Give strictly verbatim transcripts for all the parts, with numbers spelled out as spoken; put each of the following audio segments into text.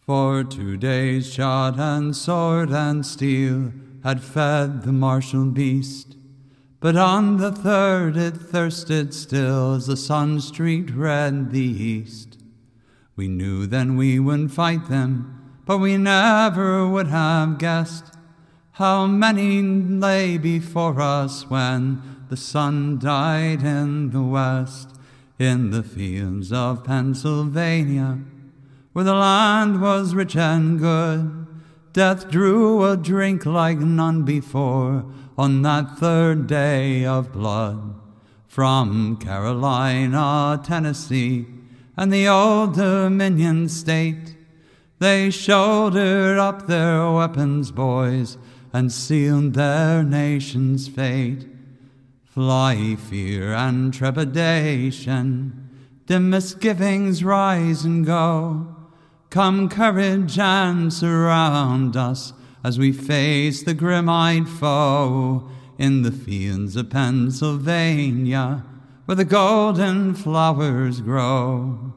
For two days shot and sword and steel had fed the martial beast, but on the third it thirsted still as the sun streaked red the east. We knew then we wouldn't fight them, but we never would have guessed how many lay before us when the sun died in the west. In the fields of Pennsylvania, where the land was rich and good, death drew a drink like none before on that third day of blood. From Carolina, Tennessee, and the Old Dominion state, they shouldered up their weapons, boys, and sealed their nation's fate. Fly fear and trepidation, dim misgivings rise and go. Come courage and surround us as we face the grim-eyed foe in the fields of Pennsylvania, where the golden flowers grow.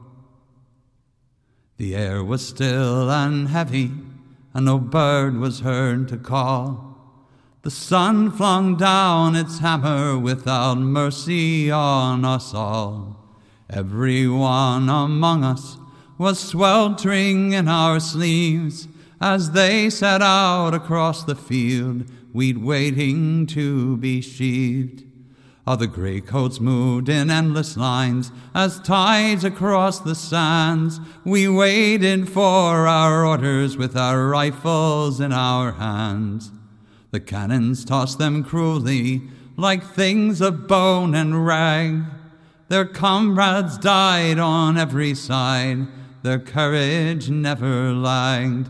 The air was still and heavy, and no bird was heard to call. The sun flung down its hammer without mercy on us all. Every one among us was sweltering in our sleeves as they set out across the field, wheat waiting to be sheaved. Other grey coats moved in endless lines as tides across the sands. We waited for our orders with our rifles in our hands. The cannons tossed them cruelly like things of bone and rag. Their comrades died on every side, their courage never lagged.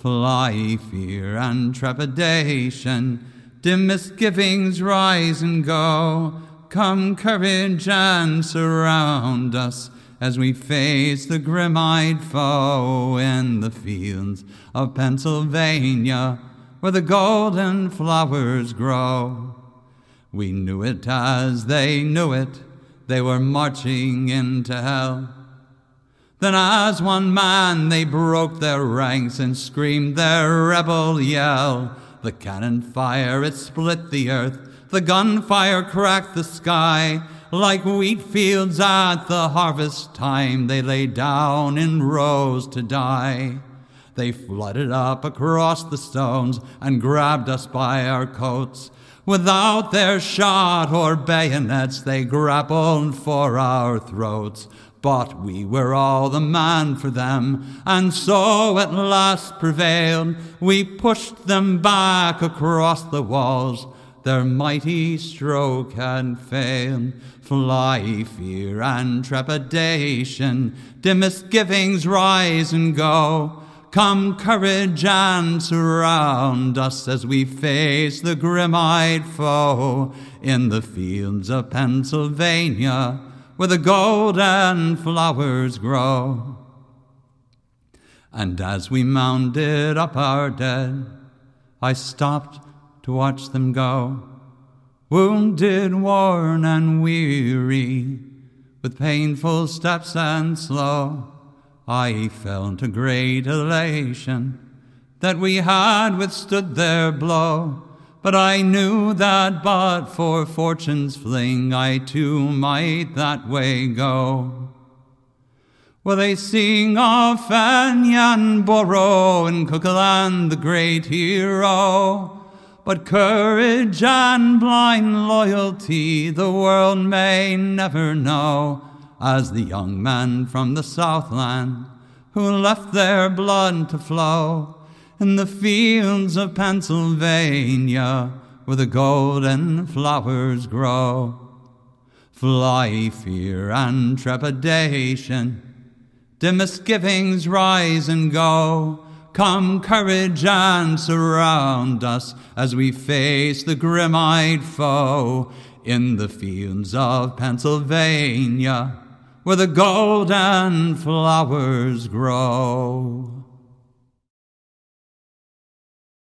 Fly fear and trepidation, dim misgivings rise and go. Come courage and surround us as we face the grim-eyed foe in the fields of Pennsylvania, where the golden flowers grow. We knew it as they knew it, they were marching into hell. Then as one man they broke their ranks and screamed their rebel yell. The cannon fire, it split the earth, the gunfire cracked the sky. Like wheat fields at the harvest time, they lay down in rows to die. They flooded up across the stones and grabbed us by our coats. Without their shot or bayonets, they grappled for our throats. But we were all the man for them, and so at last prevailed. We pushed them back across the walls, their mighty stroke had failed. Fly fear and trepidation, dim misgivings rise and go. Come courage and surround us as we face the grim-eyed foe in the fields of Pennsylvania, where the golden flowers grow. And as we mounded up our dead, I stopped to watch them go, wounded, worn, and weary, with painful steps and slow. I felt a great elation that we had withstood their blow, but I knew that but for fortune's fling I too might that way go. Well, they sing of Fenian Borough and Cuchulainn the great hero, but courage and blind loyalty the world may never know, as the young men from the Southland who left their blood to flow in the fields of Pennsylvania, where the golden flowers grow. Fly fear and trepidation, dim misgivings rise and go. Come courage and surround us as we face the grim-eyed foe in the fields of Pennsylvania, where the golden flowers grow.